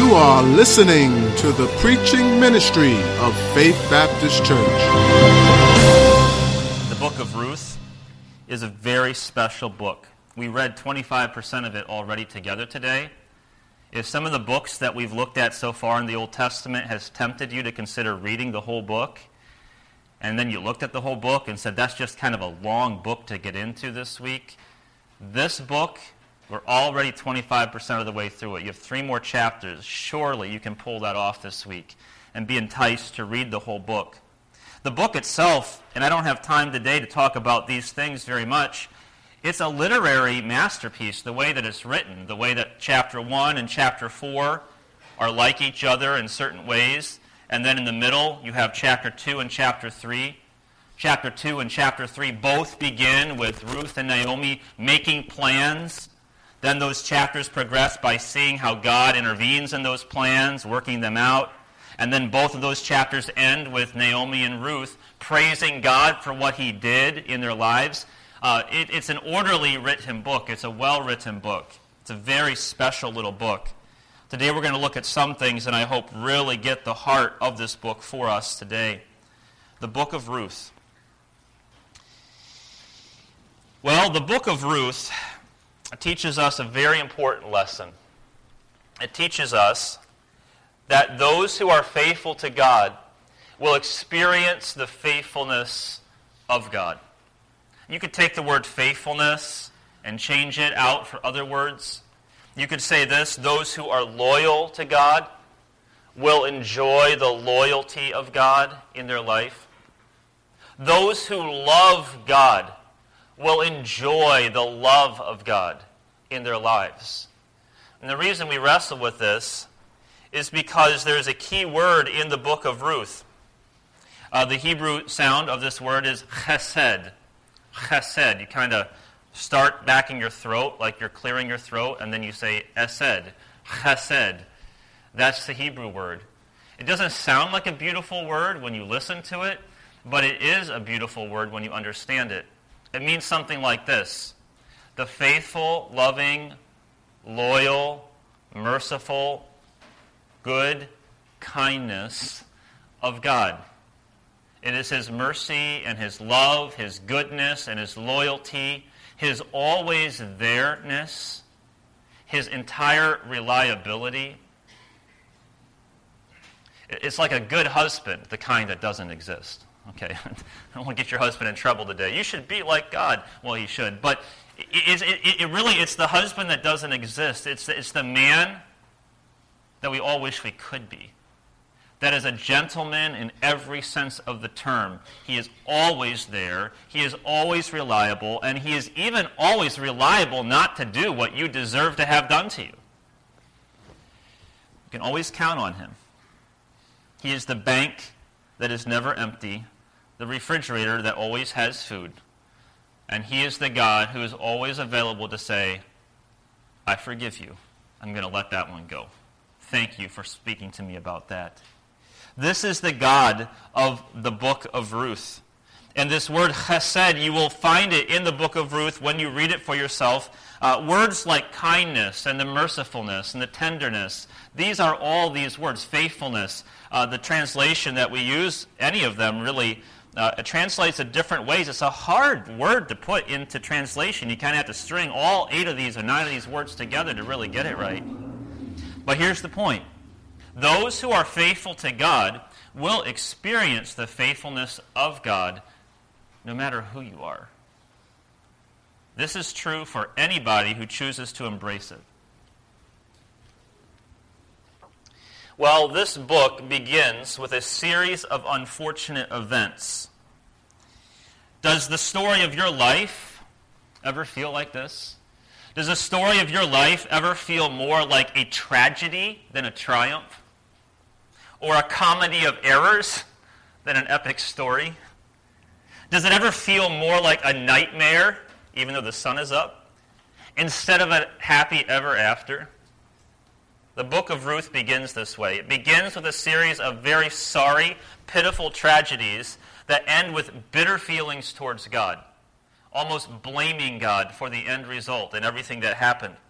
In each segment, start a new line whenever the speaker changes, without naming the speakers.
You are listening to the preaching ministry of Faith Baptist Church.
The book of Ruth is a very special book. We read 25% of it already together today. If some of the books that we've looked at so far in the Old Testament has tempted you to consider reading the whole book, and then you looked at the whole book and said, that's just kind of a long book to get into this week, this book, we're already 25% of the way through it. You have 3 more chapters. Surely you can pull that off this week and be enticed to read the whole book. The book itself, and I don't have time today to talk about these things very much, it's a literary masterpiece, the way that it's written, the way that chapter 1 and chapter 4 are like each other in certain ways, and then in the middle you have chapter 2 and chapter 3. Chapter 2 and chapter 3 both begin with Ruth and Naomi making plans. Then those chapters progress by seeing how God intervenes in those plans, working them out. And then both of those chapters end with Naomi and Ruth praising God for what he did in their lives. It's an orderly written book. It's a well-written book. It's a very special little book. Today we're going to look at some things, and I hope really get the heart of this book for us today. The book of Ruth. Well, the book of Ruth teaches us a very important lesson. It teaches us that those who are faithful to God will experience the faithfulness of God. You could take the word faithfulness and change it out for other words. You could say this: those who are loyal to God will enjoy the loyalty of God in their life. Those who love God will enjoy the love of God in their lives. And the reason we wrestle with this is because there's a key word in the book of Ruth. The Hebrew sound of this word is chesed. Chesed. You kind of start back in your throat like you're clearing your throat, and then you say esed. Chesed. That's the Hebrew word. It doesn't sound like a beautiful word when you listen to it, but it is a beautiful word when you understand it. It means something like this: the faithful, loving, loyal, merciful, good kindness of God. It is his mercy and his love, his goodness and his loyalty, his always there-ness, his entire reliability. It's like a good husband, the kind that doesn't exist. Okay, I don't want to get your husband in trouble today. You should be like God. Well, he should. But it's the husband that doesn't exist. It's the man that we all wish we could be. That is a gentleman in every sense of the term. He is always there. He is always reliable. And he is even always reliable not to do what you deserve to have done to you. You can always count on him. He is the bank that is never empty, the refrigerator that always has food. And he is the God who is always available to say, I forgive you. I'm going to let that one go. Thank you for speaking to me about that. This is the God of the book of Ruth. And this word chesed, you will find it in the book of Ruth when you read it for yourself. Words like kindness and the mercifulness and the tenderness, these are all these words. Faithfulness. The translation that we use, any of them really, it translates in different ways. It's a hard word to put into translation. You kind of have to string all 8 of these or 9 of these words together to really get it right. But here's the point. Those who are faithful to God will experience the faithfulness of God no matter who you are. This is true for anybody who chooses to embrace it. Well, this book begins with a series of unfortunate events. Does the story of your life ever feel like this? Does the story of your life ever feel more like a tragedy than a triumph? Or a comedy of errors than an epic story? Does it ever feel more like a nightmare, even though the sun is up, instead of a happy ever after? The book of Ruth begins this way. It begins with a series of very sorry, pitiful tragedies that end with bitter feelings towards God, almost blaming God for the end result and everything that happened.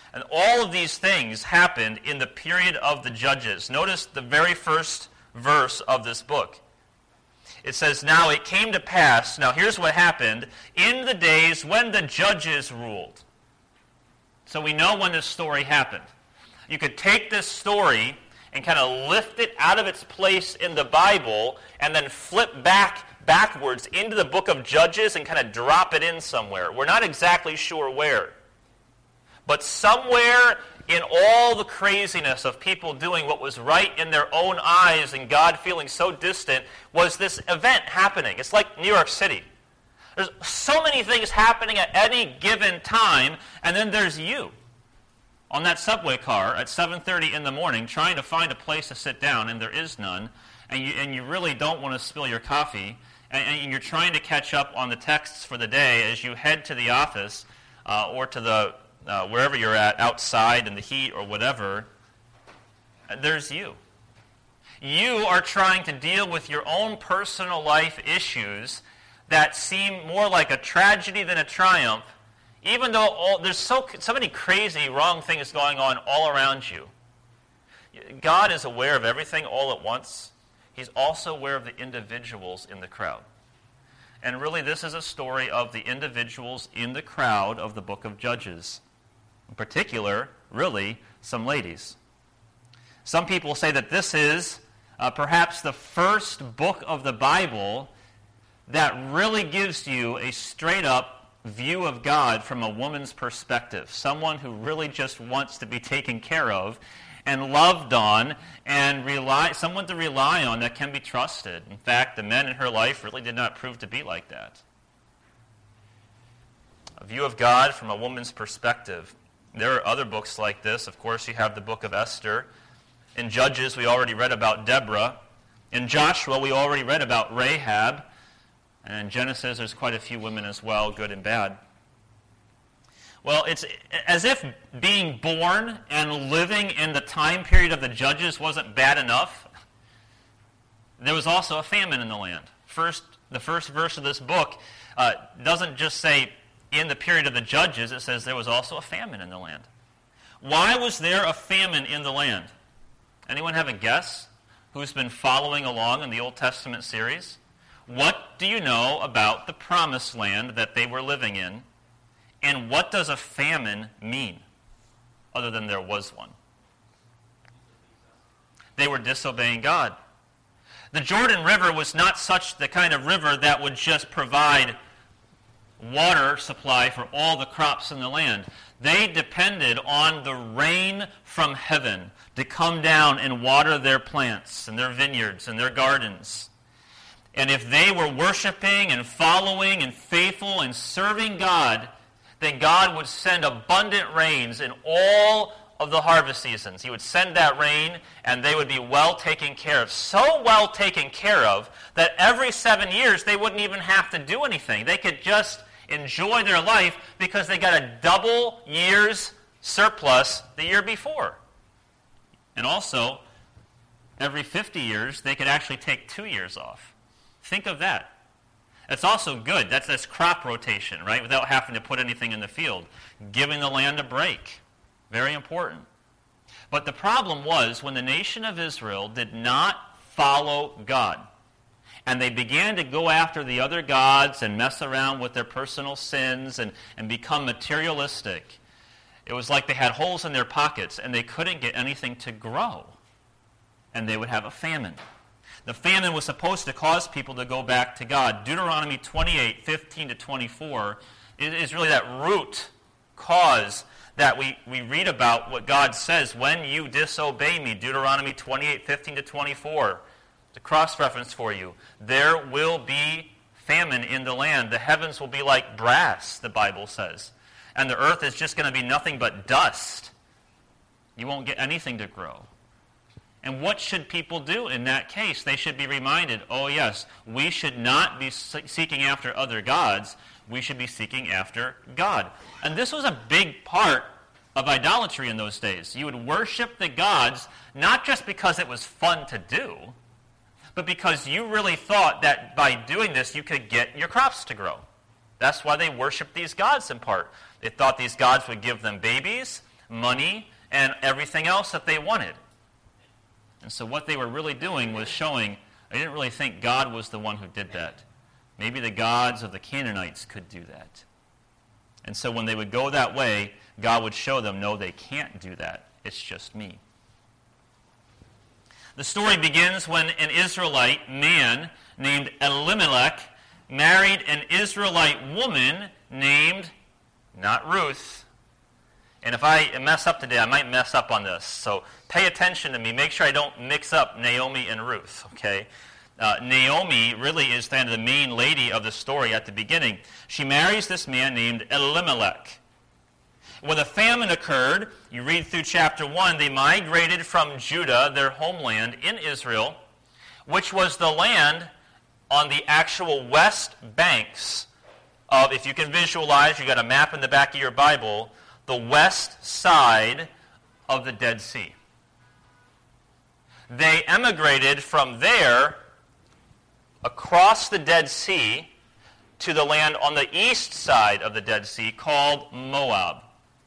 And all of these things happened in the period of the Judges. Notice the very first verse of this book. It says, now it came to pass, now here's what happened, in the days when the judges ruled. So we know when this story happened. You could take this story and kind of lift it out of its place in the Bible and then flip backwards into the book of Judges and kind of drop it in somewhere. We're not exactly sure where. But somewhere in all the craziness of people doing what was right in their own eyes and God feeling so distant was this event happening. It's like New York City. There's so many things happening at any given time, and then there's you on that subway car at 7:30 in the morning trying to find a place to sit down, and there is none, and you really don't want to spill your coffee, and you're trying to catch up on the texts for the day as you head to the office or to the wherever you're at, outside in the heat or whatever. There's you. You are trying to deal with your own personal life issues that seem more like a tragedy than a triumph, even though there's so many crazy, wrong things going on all around you. God is aware of everything all at once. He's also aware of the individuals in the crowd. And really, this is a story of the individuals in the crowd of the book of Judges. In particular, really, some ladies. Some people say that this is perhaps the first book of the Bible that really gives you a straight-up view of God from a woman's perspective. Someone who really just wants to be taken care of and loved on and someone to rely on that can be trusted. In fact, the men in her life really did not prove to be like that. A view of God from a woman's perspective. There are other books like this. Of course, you have the book of Esther. In Judges, we already read about Deborah. In Joshua, we already read about Rahab. And in Genesis, there's quite a few women as well, good and bad. Well, it's as if being born and living in the time period of the Judges wasn't bad enough. There was also a famine in the land. The first verse of this book doesn't just say, in the period of the Judges, it says there was also a famine in the land. Why was there a famine in the land? Anyone have a guess who's been following along in the Old Testament series? What do you know about the promised land that they were living in? And what does a famine mean, other than there was one? They were disobeying God. The Jordan River was not such the kind of river that would just provide water supply for all the crops in the land. They depended on the rain from heaven to come down and water their plants and their vineyards and their gardens. And if they were worshiping and following and faithful and serving God, then God would send abundant rains in all of the harvest seasons. He would send that rain, and they would be well taken care of. So well taken care of that every 7 years they wouldn't even have to do anything. They could just enjoy their life because they got a double year's surplus the year before. And also, every 50 years, they could actually take 2 years off. Think of that. That's also good. That's crop rotation, right? Without having to put anything in the field. Giving the land a break. Very important. But the problem was when the nation of Israel did not follow God, and they began to go after the other gods and mess around with their personal sins and become materialistic, it was like they had holes in their pockets and they couldn't get anything to grow. And they would have a famine. The famine was supposed to cause people to go back to God. Deuteronomy 28, 15 to 24 is really that root cause that we read about what God says, when you disobey me. Deuteronomy 28, 15 to 24. The cross-reference for you. There will be famine in the land. The heavens will be like brass, the Bible says. And the earth is just going to be nothing but dust. You won't get anything to grow. And what should people do in that case? They should be reminded, oh yes, we should not be seeking after other gods. We should be seeking after God. And this was a big part of idolatry in those days. You would worship the gods not just because it was fun to do, but because you really thought that by doing this you could get your crops to grow. That's why they worshiped these gods in part. They thought these gods would give them babies, money, and everything else that they wanted. And so what they were really doing was showing, I didn't really think God was the one who did that. Maybe the gods of the Canaanites could do that. And so when they would go that way, God would show them, no, they can't do that. It's just me. The story begins when an Israelite man named Elimelech married an Israelite woman named, not Ruth. And if I mess up today, I might mess up on this. So pay attention to me. Make sure I don't mix up Naomi and Ruth, okay? Naomi really is kind of the main lady of the story at the beginning. She marries this man named Elimelech. When the famine occurred, you read through chapter 1, they migrated from Judah, their homeland in Israel, which was the land on the actual west banks of, if you can visualize, you got a map in the back of your Bible, the west side of the Dead Sea. They emigrated from there across the Dead Sea to the land on the east side of the Dead Sea called Moab.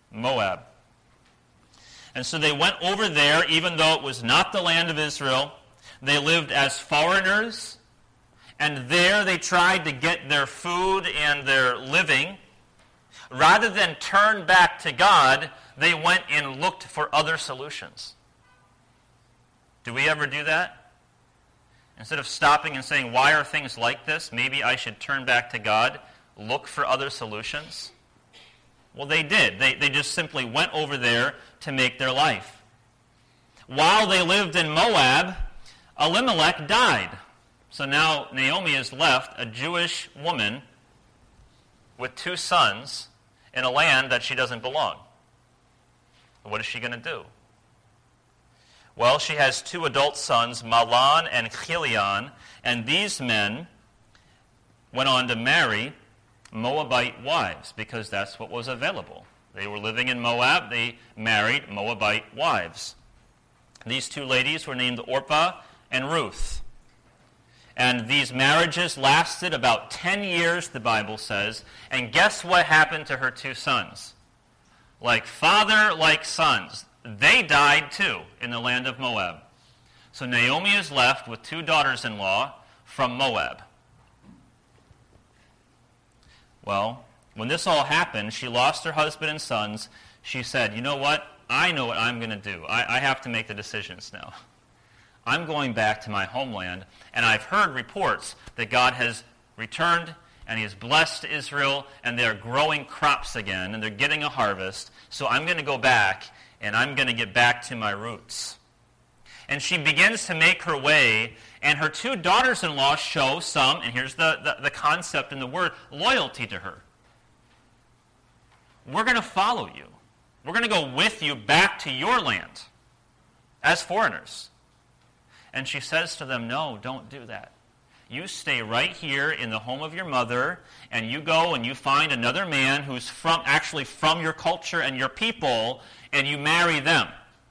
And so they went over there, even though it was not the land of Israel. They lived as foreigners, and there they tried to get their food and their living. Rather than turn back to God, they went and looked for other solutions. Do we ever do that? Instead of stopping and saying, why are things like this? Maybe I should turn back to God, look for other solutions. Well, they did. They just simply went over there to make their life. While they lived in Moab, Elimelech died. So now Naomi is left, a Jewish woman with 2 sons in a land that she doesn't belong. What is she going to do? Well, she has 2 adult sons, Mahlon and Chilion, and these men went on to marry Moabite wives because that's what was available. They were living in Moab. They married Moabite wives. These 2 ladies were named Orpah and Ruth. And these marriages lasted about 10 years, the Bible says. And guess what happened to her 2 sons? Like father, like sons. They died too in the land of Moab. So Naomi is left with 2 daughters-in-law from Moab. Well, when this all happened, she lost her husband and sons. She said, you know what? I know what I'm going to do. I have to make the decisions now. I'm going back to my homeland, and I've heard reports that God has returned and he has blessed Israel, and they're growing crops again, and they're getting a harvest. So I'm going to go back, and I'm going to get back to my roots. And she begins to make her way, and her 2 daughters-in-law show some, and here's the concept in the word, loyalty to her. We're going to follow you. We're going to go with you back to your land as foreigners. And she says to them, no, don't do that. You stay right here in the home of your mother, and you go and you find another man who's actually from your culture and your people, and you marry them.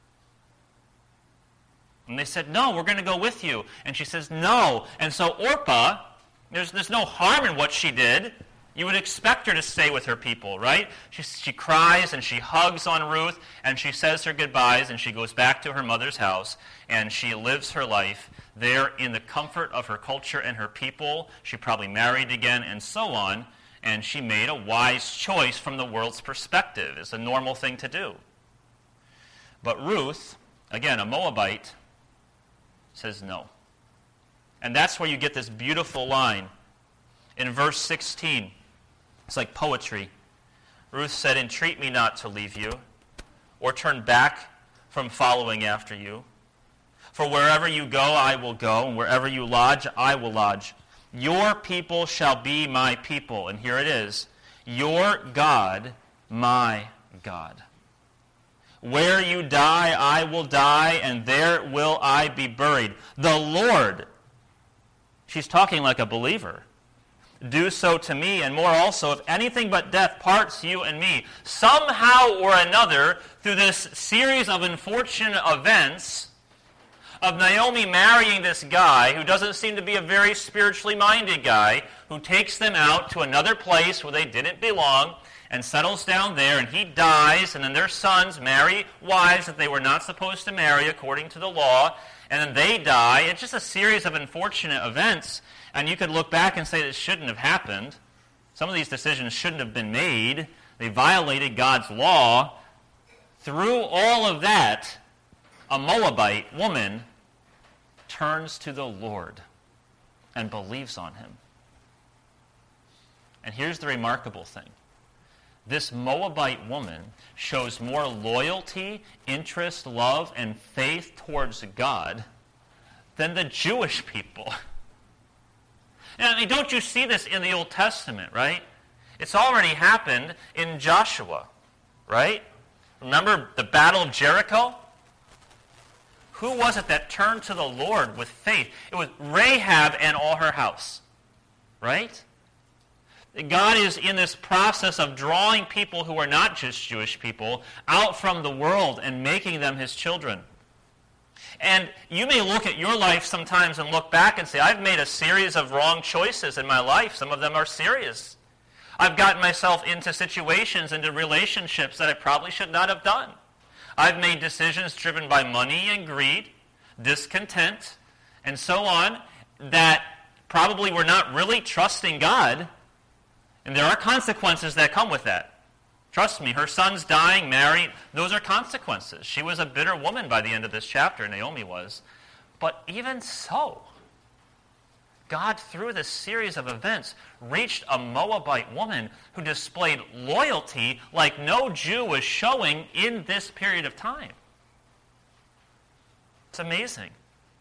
And they said, no, we're going to go with you. And she says, no. And so Orpah, there's no harm in what she did. You would expect her to stay with her people, right? She cries and she hugs on Ruth, and she says her goodbyes, and she goes back to her mother's house, and she lives her life there in the comfort of her culture and her people. She probably married again and so on, and she made a wise choice from the world's perspective. It's a normal thing to do. But Ruth, again, a Moabite, says no. And that's where you get this beautiful line in verse 16. It's like poetry. Ruth said, entreat me not to leave you, or turn back from following after you. For wherever you go, I will go, and wherever you lodge, I will lodge. Your people shall be my people. And here it is. Your God, my God. Where you die, I will die, and there will I be buried. The Lord, she's talking like a believer, do so to me, and more also, if anything but death parts you and me. Somehow or another, through this series of unfortunate events, of Naomi marrying this guy who doesn't seem to be a very spiritually minded guy, who takes them out to another place where they didn't belong, and settles down there, and he dies, and then their sons marry wives that they were not supposed to marry according to the law, and then they die. It's just a series of unfortunate events, and you could look back and say this shouldn't have happened. Some of these decisions shouldn't have been made. They violated God's law. Through all of that, a Moabite woman turns to the Lord and believes on him. And here's the remarkable thing. This Moabite woman shows more loyalty, interest, love, and faith towards God than the Jewish people. And I mean, don't you see this in the Old Testament, right? It's already happened in Joshua, right? Remember the Battle of Jericho? Who was it that turned to the Lord with faith? It was Rahab and all her house, right? God is in this process of drawing people who are not just Jewish people out from the world and making them his children. And you may look at your life sometimes and look back and say, I've made a series of wrong choices in my life. Some of them are serious. I've gotten myself into situations, into relationships that I probably should not have done. I've made decisions driven by money and greed, discontent, and so on, that probably were not really trusting God. And there are consequences that come with that. Trust me, her son's dying, married, those are consequences. She was a bitter woman by the end of this chapter, Naomi was. But even so, God, through this series of events, reached a Moabite woman who displayed loyalty like no Jew was showing in this period of time. It's amazing.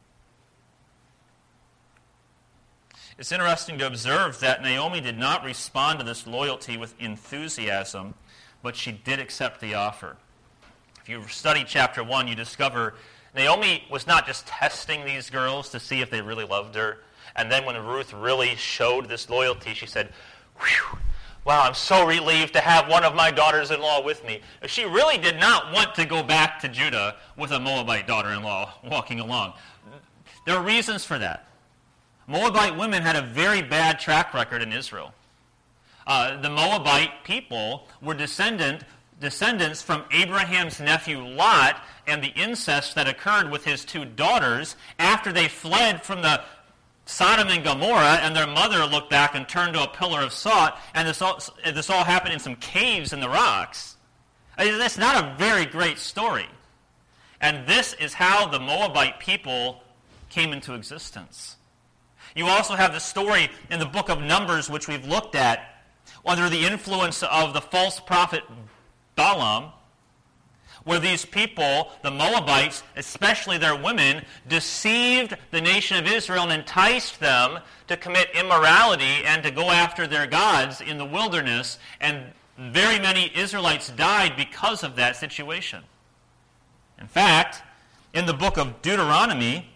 It's interesting to observe that Naomi did not respond to this loyalty with enthusiasm, but she did accept the offer. If you study chapter 1, you discover Naomi was not just testing these girls to see if they really loved her. And then when Ruth really showed this loyalty, she said, "Whew, wow, I'm so relieved to have one of my daughters-in-law with me." She really did not want to go back to Judah with a Moabite daughter-in-law walking along. There are reasons for that. Moabite women had a very bad track record in Israel. The Moabite people were descendants from Abraham's nephew Lot and the incest that occurred with his two daughters after they fled from the Sodom and Gomorrah, and their mother looked back and turned to a pillar of salt, and this all happened in some caves in the rocks. I mean, that's not a very great story. And this is how the Moabite people came into existence. You also have the story in the book of Numbers, which we've looked at, under the influence of the false prophet Balaam, where these people, the Moabites, especially their women, deceived the nation of Israel and enticed them to commit immorality and to go after their gods in the wilderness, and very many Israelites died because of that situation. In fact, in the book of Deuteronomy,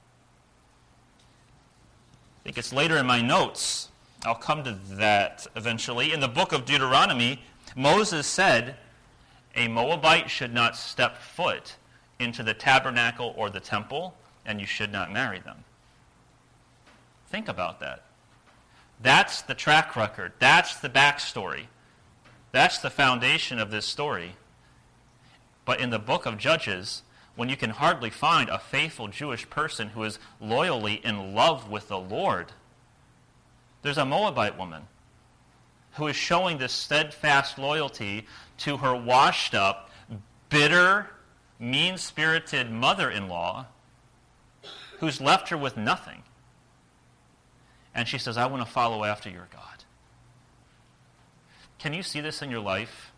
I think it's later in my notes, I'll come to that eventually. In the book of Deuteronomy, Moses said, a Moabite should not step foot into the tabernacle or the temple, and you should not marry them. Think about that. That's the track record. That's the backstory. That's the foundation of this story. But in the book of Judges, when you can hardly find a faithful Jewish person who is loyally in love with the Lord, there's a Moabite woman who is showing this steadfast loyalty to her washed-up, bitter, mean-spirited mother-in-law who's left her with nothing. And she says, I want to follow after your God. Can you see this in your life?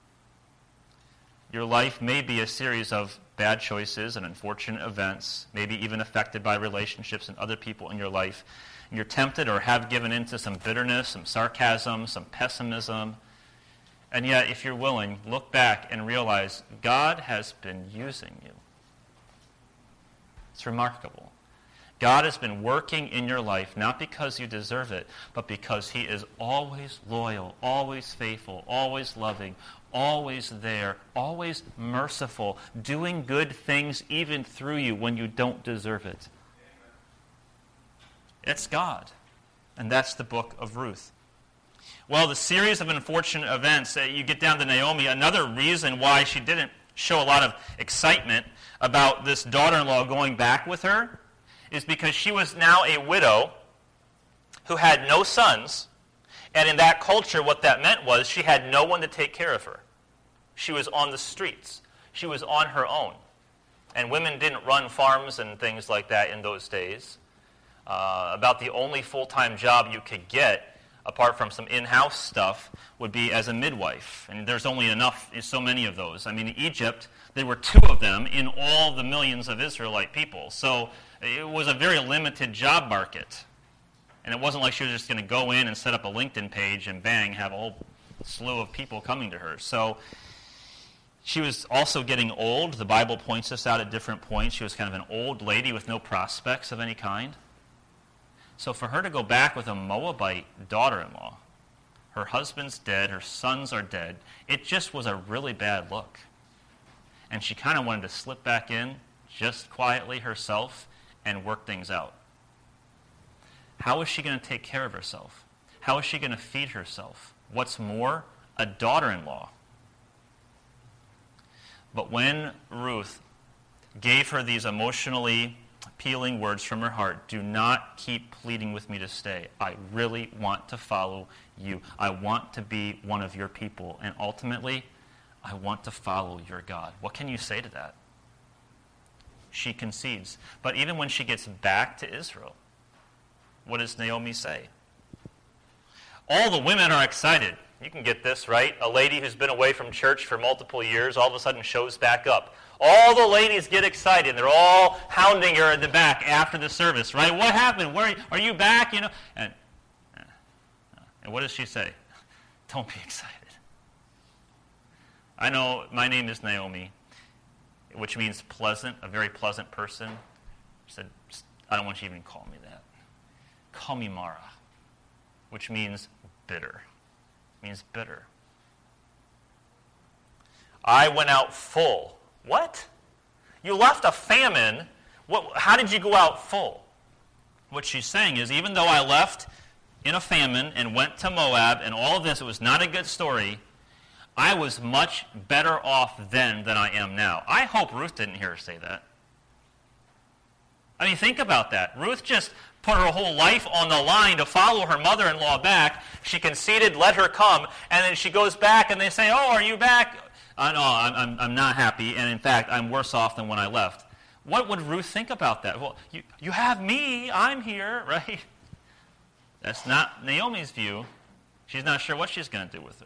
Your life may be a series of bad choices and unfortunate events, maybe even affected by relationships and other people in your life. And you're tempted or have given into some bitterness, some sarcasm, some pessimism. And yet, if you're willing, look back and realize God has been using you. It's remarkable. God has been working in your life, not because you deserve it, but because he is always loyal, always faithful, always loving, always there, always merciful, doing good things even through you when you don't deserve it. It's God. And that's the book of Ruth. Well, the series of unfortunate events, you get down to Naomi, another reason why she didn't show a lot of excitement about this daughter-in-law going back with her is because she was now a widow who had no sons, and in that culture what that meant was she had no one to take care of her. She was on the streets. She was on her own. And women didn't run farms and things like that in those days. About the only full-time job you could get, apart from some in-house stuff, would be as a midwife. And there's only so many of those. I mean, in Egypt, there were 2 of them in all the millions of Israelite people. So it was a very limited job market. And it wasn't like she was just going to go in and set up a LinkedIn page and bang, have a whole slew of people coming to her. So she was also getting old. The Bible points this out at different points. She was kind of an old lady with no prospects of any kind. So for her to go back with a Moabite daughter-in-law, her husband's dead, her sons are dead, it just was a really bad look. And she kind of wanted to slip back in just quietly herself and work things out. How is she going to take care of herself? How is she going to feed herself? What's more, a daughter-in-law. But when Ruth gave her these emotionally appealing words from her heart, do not keep pleading with me to stay. I really want to follow you. I want to be one of your people. And ultimately, I want to follow your God. What can you say to that? She concedes. But even when she gets back to Israel, what does Naomi say? All the women are excited. You can get this, right? A lady who's been away from church for multiple years all of a sudden shows back up. All the ladies get excited. They're all hounding her in the back after the service, right? What happened? Where are you back? You know, and what does she say? Don't be excited. I know my name is Naomi, which means pleasant, a very pleasant person. She said, I don't want you to even call me that. Call me Mara, which means bitter. It means bitter. I went out full. What? You left a famine. How did you go out full? What she's saying is, even though I left in a famine and went to Moab and all of this, it was not a good story, I was much better off then than I am now. I hope Ruth didn't hear her say that. I mean, think about that. Ruth just put her whole life on the line to follow her mother-in-law back. She conceded, let her come, and then she goes back and they say, oh, are you back? No, I'm not happy, and in fact, I'm worse off than when I left. What would Ruth think about that? Well, you have me, I'm here, right? That's not Naomi's view. She's not sure what she's going to do with her.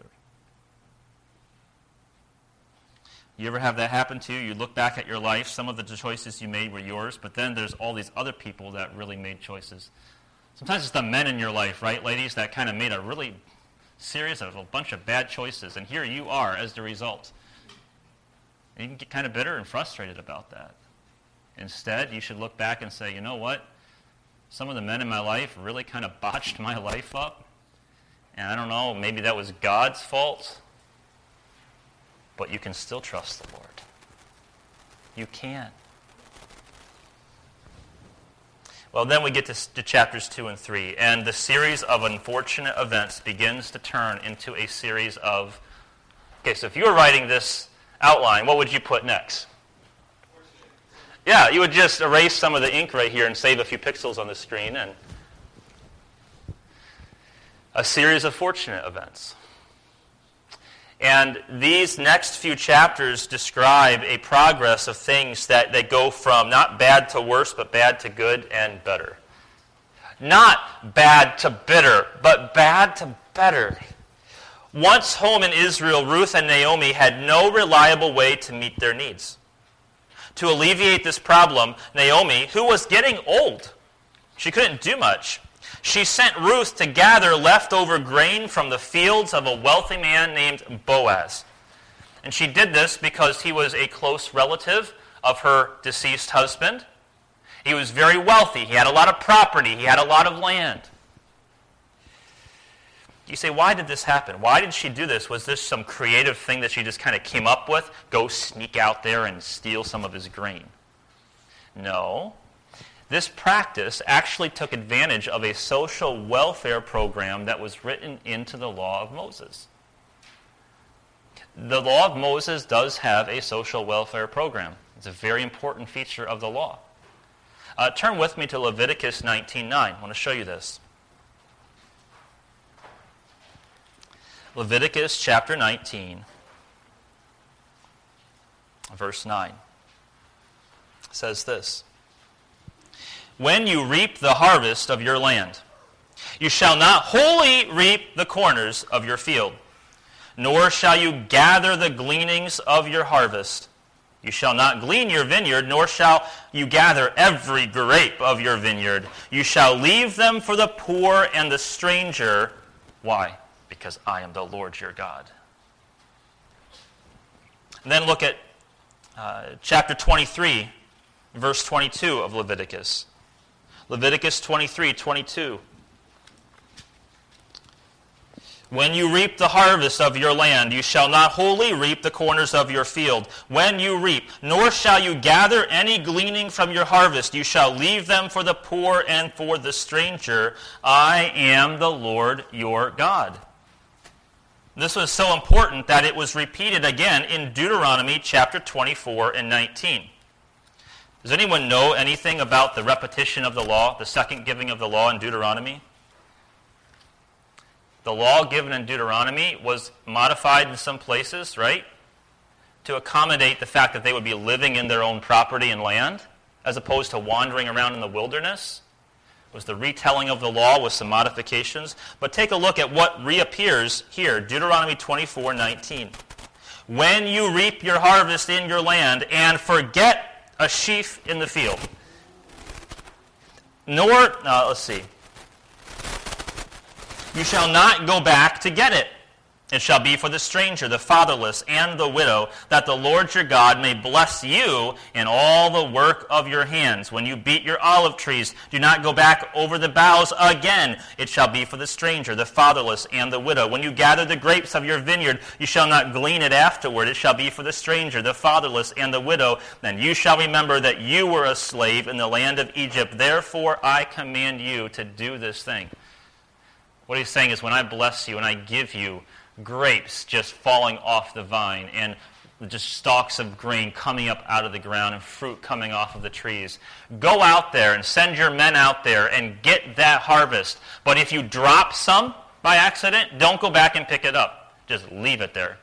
You ever have that happen to you? You look back at your life, some of the choices you made were yours, but then there's all these other people that really made choices. Sometimes it's the men in your life, right, ladies, that kind of made a really series of a bunch of bad choices, and here you are as the result. And you can get kind of bitter and frustrated about that. Instead, you should look back and say, you know what? Some of the men in my life really kind of botched my life up. And I don't know, maybe that was God's fault. But you can still trust the Lord. You can. Well, then we get to chapters 2 and 3. And the series of unfortunate events begins to turn into a series of... Okay, so if you were writing this outline, what would you put next? Yeah, you would just erase some of the ink right here and save a few pixels on the screen. And a series of fortunate events. And these next few chapters describe a progress of things that go from not bad to worse, but bad to good and better. Not bad to bitter, but bad to better. Once home in Israel, Ruth and Naomi had no reliable way to meet their needs. To alleviate this problem, Naomi, who was getting old, she couldn't do much. She sent Ruth to gather leftover grain from the fields of a wealthy man named Boaz. And she did this because he was a close relative of her deceased husband. He was very wealthy. He had a lot of property. He had a lot of land. You say, why did this happen? Why did she do this? Was this some creative thing that she just kind of came up with? Go sneak out there and steal some of his grain? No. This practice actually took advantage of a social welfare program that was written into the law of Moses. The law of Moses does have a social welfare program. It's a very important feature of the law. Turn with me to Leviticus 19:9. I want to show you this. Leviticus chapter 19, verse 9. Says this: When you reap the harvest of your land, you shall not wholly reap the corners of your field, nor shall you gather the gleanings of your harvest. You shall not glean your vineyard, nor shall you gather every grape of your vineyard. You shall leave them for the poor and the stranger. Why? Because I am the Lord your God. And then look at chapter 23, verse 22 of Leviticus. Leviticus 23:22. When you reap the harvest of your land, you shall not wholly reap the corners of your field. When you reap, nor shall you gather any gleaning from your harvest. You shall leave them for the poor and for the stranger. I am the Lord your God. This was so important that it was repeated again in Deuteronomy chapter 24 and 19. Does anyone know anything about the repetition of the law, the second giving of the law in Deuteronomy? The law given in Deuteronomy was modified in some places, right? To accommodate the fact that they would be living in their own property and land, as opposed to wandering around in the wilderness. It was the retelling of the law with some modifications. But take a look at what reappears here, Deuteronomy 24:19. When you reap your harvest in your land and forget a sheaf in the field, you shall not go back to get it. It shall be for the stranger, the fatherless, and the widow, that the Lord your God may bless you in all the work of your hands. When you beat your olive trees, do not go back over the boughs again. It shall be for the stranger, the fatherless, and the widow. When you gather the grapes of your vineyard, you shall not glean it afterward. It shall be for the stranger, the fatherless, and the widow. Then you shall remember that you were a slave in the land of Egypt. Therefore I command you to do this thing. What he's saying is, when I bless you and I give you grapes just falling off the vine and just stalks of grain coming up out of the ground and fruit coming off of the trees, go out there and send your men out there and get that harvest. But if you drop some by accident, don't go back and pick it up. Just leave it there.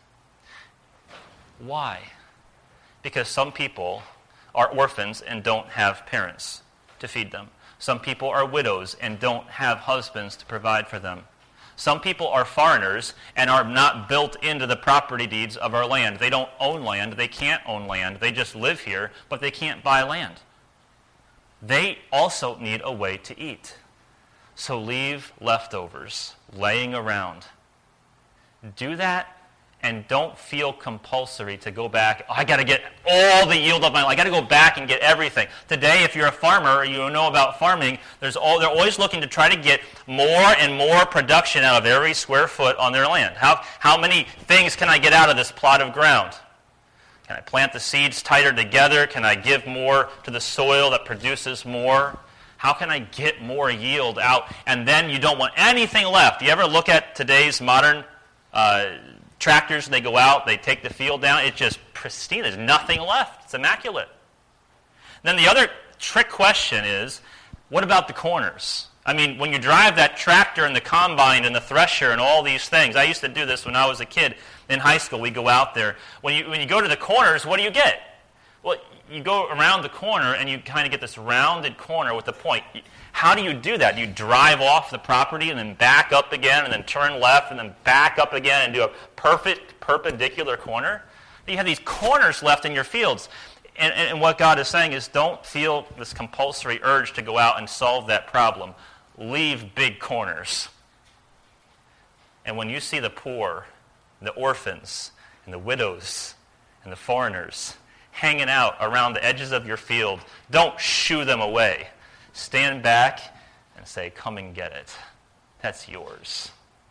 Why? Because some people are orphans and don't have parents to feed them. Some people are widows and don't have husbands to provide for them. Some people are foreigners and are not built into the property deeds of our land. They don't own land. They can't own land. They just live here, but they can't buy land. They also need a way to eat. So leave leftovers laying around. Do that, and don't feel compulsory to go back. I got to get all the yield of my life. I got to go back and get everything. Today, if you're a farmer or you know about farming, they're always looking to try to get more and more production out of every square foot on their land. How many things can I get out of this plot of ground? Can I plant the seeds tighter together? Can I give more to the soil that produces more? How can I get more yield out? And then you don't want anything left. You ever look at today's modern tractors? They go out, they take the field down, it's just pristine. There's nothing left. It's immaculate. Then the other trick question is, what about the corners? I mean, when you drive that tractor and the combine and the thresher and all these things, I used to do this when I was a kid in high school. We go out there. When you go to the corners, what do you get? Well, you go around the corner and you kind of get this rounded corner with the point. How do you do that? You drive off the property and then back up again and then turn left and then back up again and do a perfect perpendicular corner? You have these corners left in your fields. And what God is saying is, don't feel this compulsory urge to go out and solve that problem. Leave big corners. And when you see the poor, the orphans, and the widows, and the foreigners hanging out around the edges of your field, don't shoo them away. Stand back and say, come and get it. That's yours.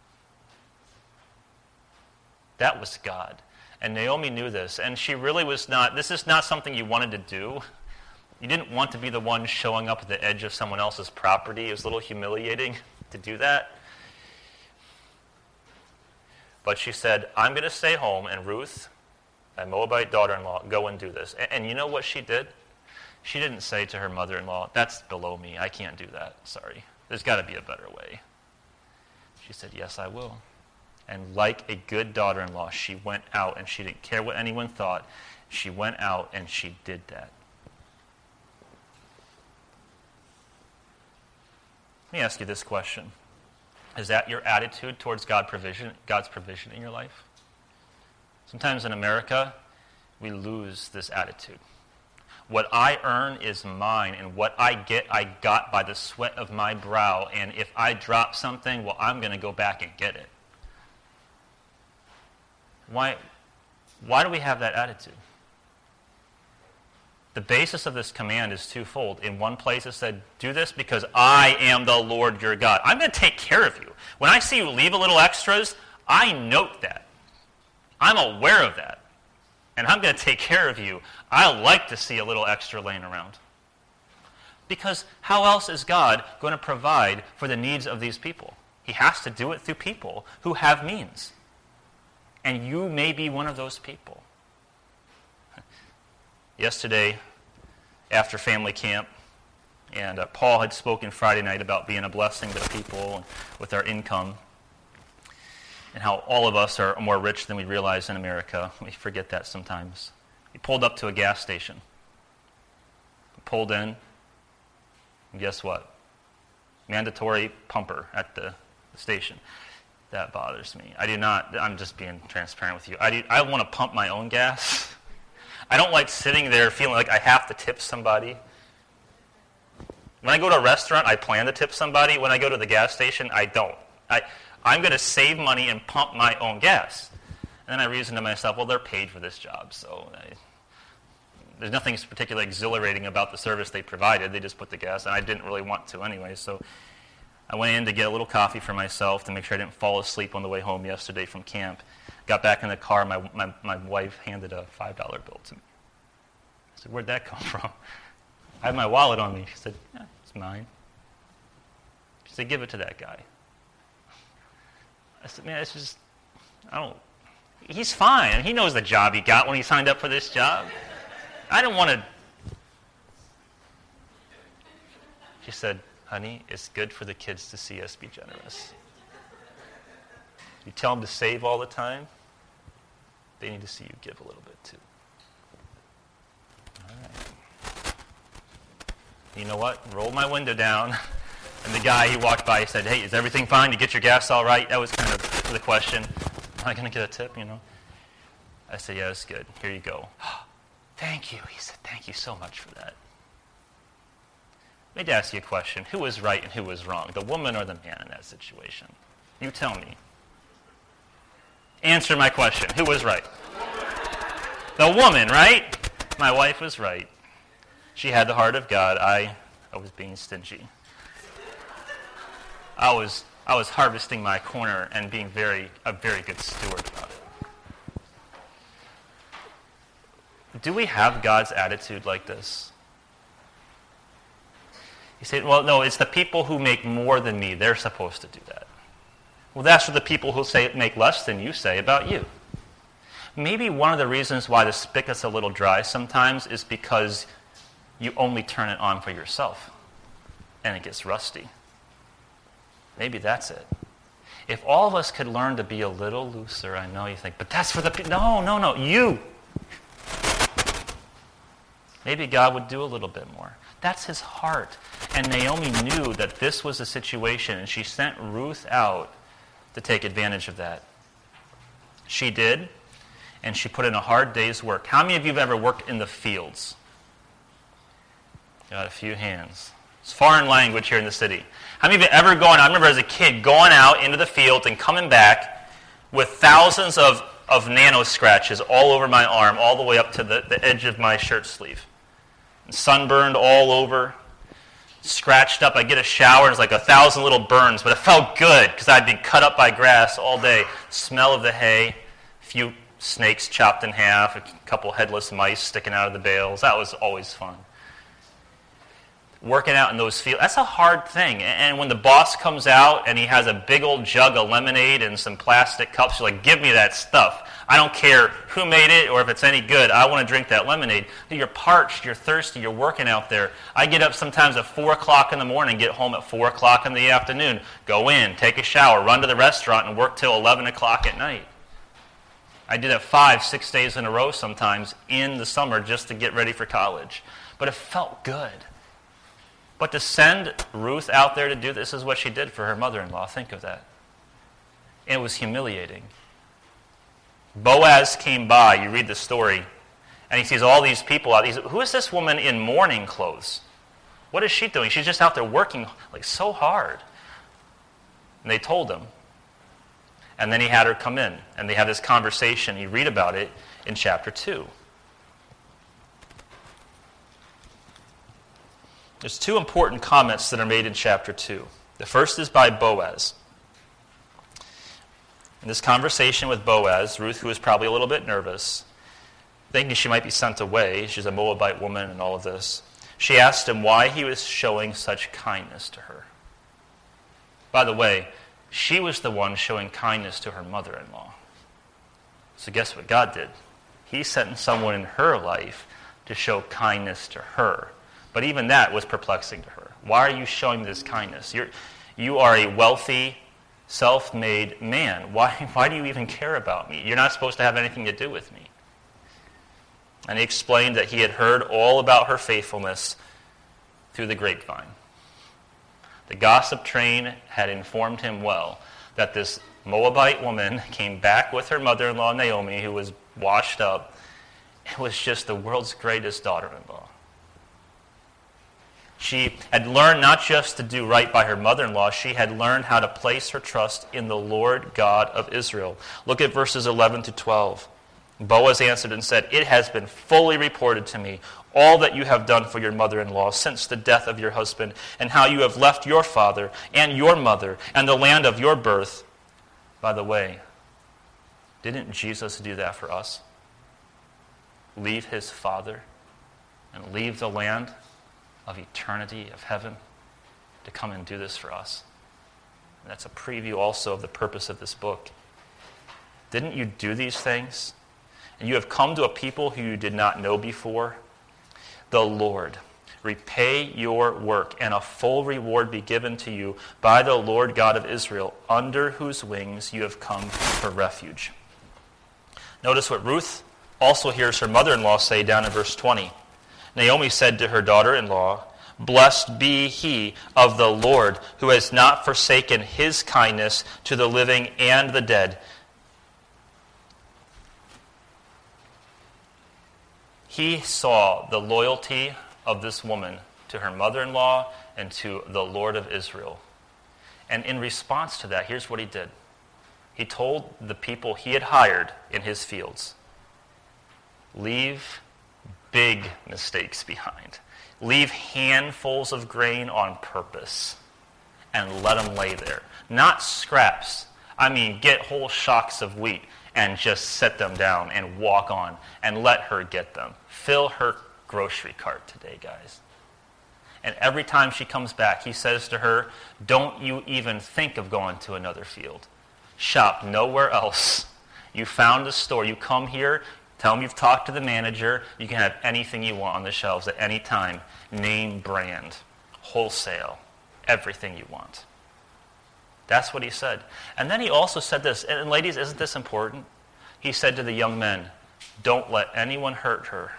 That was God. And Naomi knew this, and she really was not, this is not something you wanted to do. You didn't want to be the one showing up at the edge of someone else's property. It was a little humiliating to do that. But she said, I'm going to stay home, and Ruth, my Moabite daughter-in-law, go and do this. And you know what she did? She didn't say to her mother-in-law, that's below me. I can't do that. Sorry. There's got to be a better way. She said, yes, I will. And like a good daughter-in-law, she went out, and she didn't care what anyone thought. She went out, and she did that. Let me ask you this question. Is that your attitude towards God's provision in your life? Sometimes in America, we lose this attitude. What I earn is mine, and what I get, I got by the sweat of my brow, and if I drop something, well, I'm going to go back and get it. Why do we have that attitude? The basis of this command is twofold. In one place it said, do this because I am the Lord your God. I'm going to take care of you. When I see you leave a little extras, I note that. I'm aware of that. And I'm going to take care of you. I like to see a little extra laying around. Because how else is God going to provide for the needs of these people? He has to do it through people who have means. And you may be one of those people. Yesterday, after family camp, and Paul had spoken Friday night about being a blessing to people with our income, and how all of us are more rich than we realize in America. We forget that sometimes. We pulled up to a gas station. We pulled in, and guess what? Mandatory pumper at the station. That bothers me. I'm just being transparent with you. I want to pump my own gas. I don't like sitting there feeling like I have to tip somebody. When I go to a restaurant, I plan to tip somebody. When I go to the gas station, I don't. I'm going to save money and pump my own gas. And then I reason to myself, well, they're paid for this job, so there's nothing particularly exhilarating about the service they provided. They just put the gas, and I didn't really want to anyway. So I went in to get a little coffee for myself to make sure I didn't fall asleep on the way home yesterday from camp. Got back in the car, my wife handed a $5 bill to me. I said, where'd that come from? I had my wallet on me. She said, yeah, it's mine. She said, give it to that guy. I said, man, it's just, he's fine. He knows the job he got when he signed up for this job. I don't want to. She said, honey, it's good for the kids to see us be generous. You tell them to save all the time, they need to see you give a little bit too. All right. You know what? Rolled my window down, and the guy, he walked by, he said, hey, is everything fine? You get your gas all right? That was kind of the question. Am I going to get a tip, I said, yeah, that's good. Here you go. Thank you. He said, thank you so much for that. Let me ask you a question. Who was right and who was wrong? The woman or the man in that situation? You tell me. Answer my question. Who was right? The woman, right? My wife was right. She had the heart of God. I was being stingy. I was harvesting my corner and being a very good steward about it. Do we have God's attitude like this? You say, well, no, it's the people who make more than me. They're supposed to do that. Well, that's what the people who make less than you say about you. Maybe one of the reasons why the spigot's a little dry sometimes is because you only turn it on for yourself, and it gets rusty. Maybe that's it. If all of us could learn to be a little looser, I know you think, but that's for the people. No, you. Maybe God would do a little bit more. That's his heart. And Naomi knew that this was a situation, and she sent Ruth out to take advantage of that. She did, and she put in a hard day's work. How many of you have ever worked in the fields? Got a few hands. It's foreign language here in the city. How many of you have ever gone, I remember as a kid going out into the field and coming back with thousands of nano scratches all over my arm, all the way up to the edge of my shirt sleeve. And sunburned all over, scratched up. I get a shower, and it's like 1,000 little burns, but it felt good because I'd been cut up by grass all day. Smell of the hay, a few snakes chopped in half, a couple headless mice sticking out of the bales. That was always fun. working out in those fields. That's a hard thing. And when the boss comes out and he has a big old jug of lemonade and some plastic cups, you're like, give me that stuff. I don't care who made it or if it's any good. I want to drink that lemonade. You're parched, you're thirsty, you're working out there. I get up sometimes at 4 o'clock in the morning, get home at 4 o'clock in the afternoon, go in, take a shower, run to the restaurant, and work till 11 o'clock at night. I did it 5-6 days in a row sometimes in the summer just to get ready for college. But it felt good. But to send Ruth out there to do this is what she did for her mother-in-law. Think of that. And it was humiliating. Boaz came by, you read the story, and he sees all these people out. He says, who is this woman in mourning clothes? What is she doing? She's just out there working like so hard. And they told him. And then he had her come in, and they have this conversation. You read about it in chapter 2. There's 2 important comments that are made in chapter 2. The first is by Boaz. In this conversation with Boaz, Ruth, who was probably a little bit nervous, thinking she might be sent away, she's a Moabite woman and all of this, she asked him why he was showing such kindness to her. By the way, she was the one showing kindness to her mother-in-law. So guess what God did? He sent someone in her life to show kindness to her. But even that was perplexing to her. Why are you showing me this kindness? You are a wealthy, self-made man. Why do you even care about me? You're not supposed to have anything to do with me. And he explained that he had heard all about her faithfulness through the grapevine. The gossip train had informed him well that this Moabite woman came back with her mother-in-law, Naomi, who was washed up. It was just the world's greatest daughter-in-law. She had learned not just to do right by her mother-in-law, she had learned how to place her trust in the Lord God of Israel. Look at verses 11 to 12. Boaz answered and said, it has been fully reported to me all that you have done for your mother-in-law since the death of your husband, and how you have left your father and your mother and the land of your birth. By the way, didn't Jesus do that for us? Leave his father and leave the land of eternity, of heaven, to come and do this for us. And that's a preview also of the purpose of this book. Didn't you do these things? And you have come to a people who you did not know before. The Lord repay your work, and a full reward be given to you by the Lord God of Israel, under whose wings you have come for refuge. Notice what Ruth also hears her mother-in-law say down in verse 20. Naomi said to her daughter-in-law, blessed be he of the Lord, who has not forsaken his kindness to the living and the dead. He saw the loyalty of this woman to her mother-in-law and to the Lord of Israel. And in response to that, here's what he did. He told the people he had hired in his fields, leave big mistakes behind. Leave handfuls of grain on purpose and let them lay there. Not scraps. I mean, get whole shocks of wheat and just set them down and walk on and let her get them. Fill her grocery cart today, guys. And every time she comes back, he says to her, don't you even think of going to another field. Shop nowhere else. You found a store. You come here, tell them you've talked to the manager. You can have anything you want on the shelves at any time. Name brand, wholesale, everything you want. That's what he said. And then he also said this, and ladies, isn't this important? He said to the young men, don't let anyone hurt her.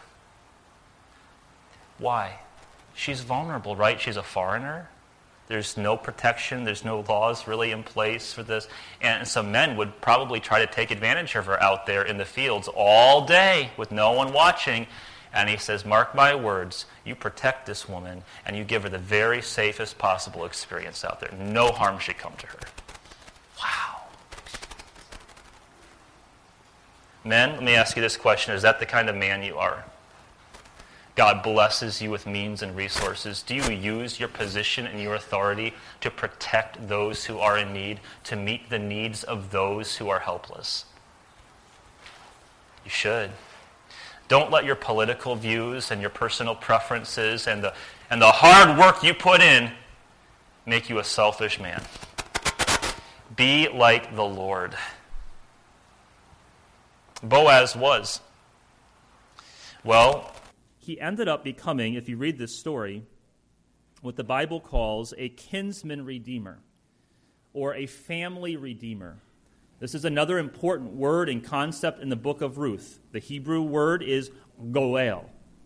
Why? She's vulnerable, right? She's a foreigner. There's no protection. There's no laws really in place for this. And some men would probably try to take advantage of her out there in the fields all day with no one watching. And he says, mark my words, you protect this woman and you give her the very safest possible experience out there. No harm should come to her. Wow. Men, let me ask you this question. Is that the kind of man you are? God blesses you with means and resources. Do you use your position and your authority to protect those who are in need, to meet the needs of those who are helpless? You should. Don't let your political views and your personal preferences and the hard work you put in make you a selfish man. Be like the Lord. Boaz was. Well, he ended up becoming, if you read this story, what the Bible calls a kinsman redeemer or a family redeemer. This is another important word and concept in the book of Ruth. The Hebrew word is goel,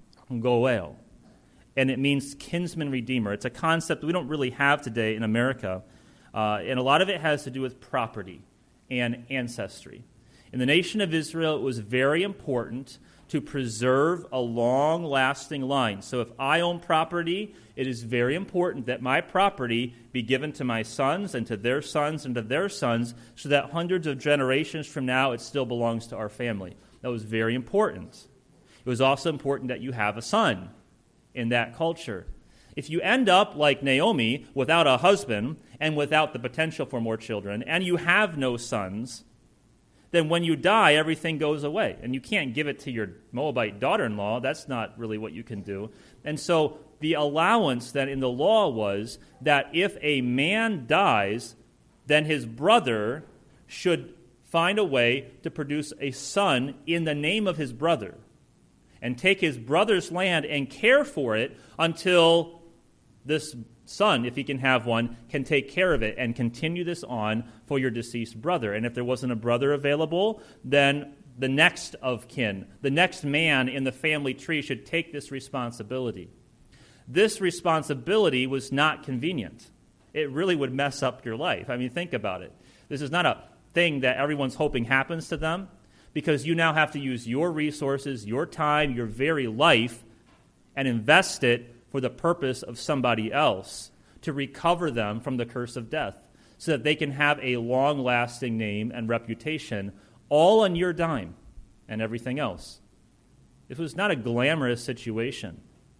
and it means kinsman redeemer. It's a concept we don't really have today in America, and a lot of it has to do with property and ancestry. In the nation of Israel, it was very important to preserve a long-lasting line. So if I own property, it is very important that my property be given to my sons and to their sons and to their sons so that hundreds of generations from now it still belongs to our family. That was very important. It was also important that you have a son in that culture. If you end up like Naomi without a husband and without the potential for more children and you have no sons, then when you die, everything goes away. And you can't give it to your Moabite daughter-in-law. That's not really what you can do. And so the allowance then in the law was that if a man dies, then his brother should find a way to produce a son in the name of his brother and take his brother's land and care for it until this son, if he can have one, can take care of it and continue this on for your deceased brother. And if there wasn't a brother available, then the next of kin, the next man in the family tree should take this responsibility. This responsibility was not convenient. It really would mess up your life. I mean, think about it. This is not a thing that everyone's hoping happens to them, because you now have to use your resources, your time, your very life, and invest it for the purpose of somebody else to recover them from the curse of death so that they can have a long-lasting name and reputation, all on your dime and everything else. It was not a glamorous situation.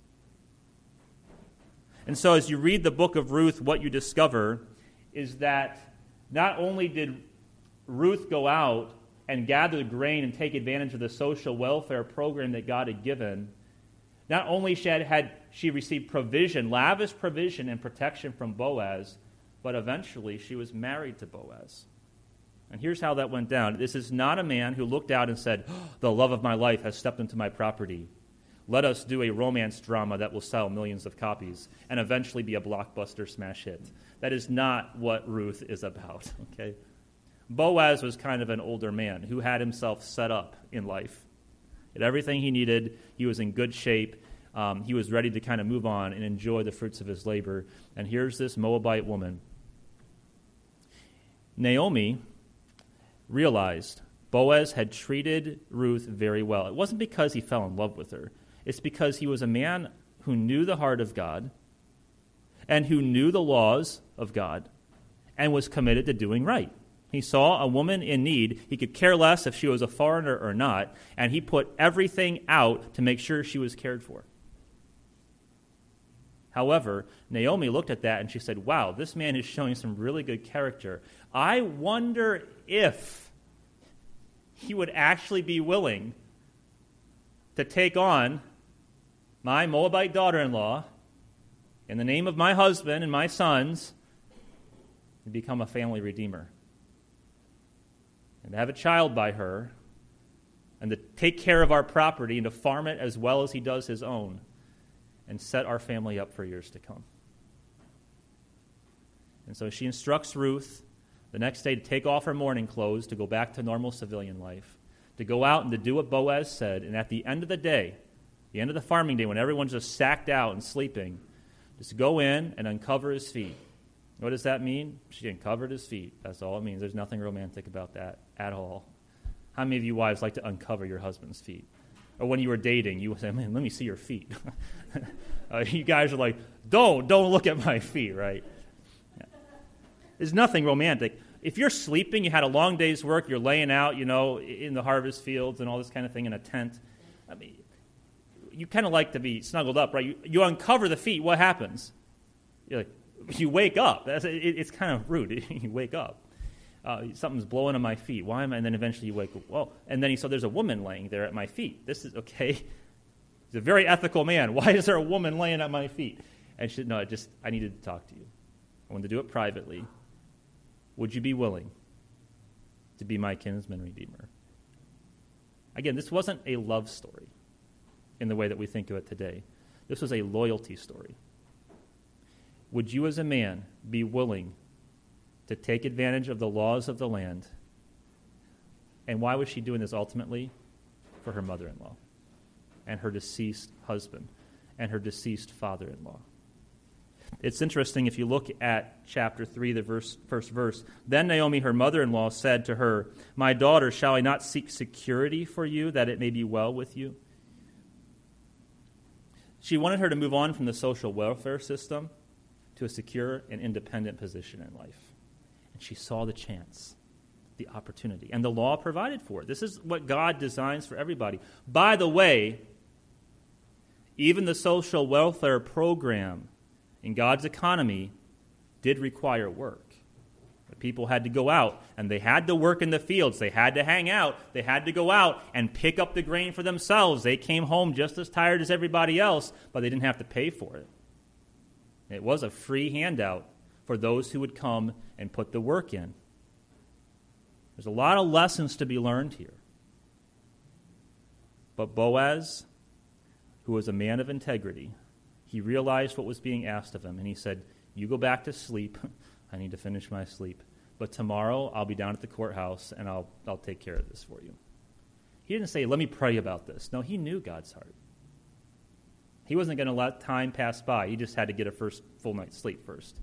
And so as you read the book of Ruth, what you discover is that not only did Ruth go out and gather the grain and take advantage of the social welfare program that God had given, not only had she received provision, lavish provision and protection from Boaz, but eventually she was married to Boaz. And here's how that went down. This is not a man who looked out and said, the love of my life has stepped into my property. Let us do a romance drama that will sell millions of copies and eventually be a blockbuster smash hit. That is not what Ruth is about, okay? Boaz was kind of an older man who had himself set up in life. He had everything he needed. He was in good shape. He was ready to kind of move on and enjoy the fruits of his labor. And here's this Moabite woman. Naomi realized Boaz had treated Ruth very well. It wasn't because he fell in love with her. It's because he was a man who knew the heart of God and who knew the laws of God and was committed to doing right. He saw a woman in need. He could care less if she was a foreigner or not, and he put everything out to make sure she was cared for. However, Naomi looked at that and she said, wow, this man is showing some really good character. I wonder if he would actually be willing to take on my Moabite daughter-in-law in the name of my husband and my sons and become a family redeemer. And to have a child by her, and to take care of our property and to farm it as well as he does his own, and set our family up for years to come. And so she instructs Ruth the next day to take off her mourning clothes, to go back to normal civilian life, to go out and to do what Boaz said, and at the end of the day, the end of the farming day, when everyone's just sacked out and sleeping, just go in and uncover his feet. What does that mean? She uncovered his feet. That's all it means. There's nothing romantic about that at all. How many of you wives like to uncover your husband's feet? Or when you were dating, you would say, man, let me see your feet. You guys are like, don't look at my feet, right? Yeah. There's nothing romantic. If you're sleeping, you had a long day's work, you're laying out, in the harvest fields and all this kind of thing in a tent. I mean, you kind of like to be snuggled up, right? You uncover the feet, what happens? You wake up. It's kind of rude. You wake up.
something's blowing on my feet. Why am I? And then eventually you wake up, well, and then he saw there's a woman laying there at my feet. This is okay. He's a very ethical man. Why is there a woman laying at my feet? And she said, no, I needed to talk to you. I wanted to do it privately. Would you be willing to be my kinsman redeemer? Again, this wasn't a love story in the way that we think of it today. This was a loyalty story. Would you as a man be willing to take advantage of the laws of the land? And why was she doing this ultimately? For her mother-in-law and her deceased husband and her deceased father-in-law. It's interesting if you look at chapter 3, the first verse. Then Naomi, her mother-in-law, said to her, my daughter, shall I not seek security for you, that it may be well with you? She wanted her to move on from the social welfare system to a secure and independent position in life. And she saw the chance, the opportunity, and the law provided for it. This is what God designs for everybody. By the way, even the social welfare program in God's economy did require work. The people had to go out, and they had to work in the fields. They had to hang out. They had to go out and pick up the grain for themselves. They came home just as tired as everybody else, but they didn't have to pay for it. It was a free handout for those who would come and put the work in. There's a lot of lessons to be learned here. But Boaz, who was a man of integrity, he realized what was being asked of him, and he said, you go back to sleep. I need to finish my sleep. But tomorrow I'll be down at the courthouse, and I'll take care of this for you. He didn't say, let me pray about this. No, he knew God's heart. He wasn't going to let time pass by. He just had to get a first full night's sleep first.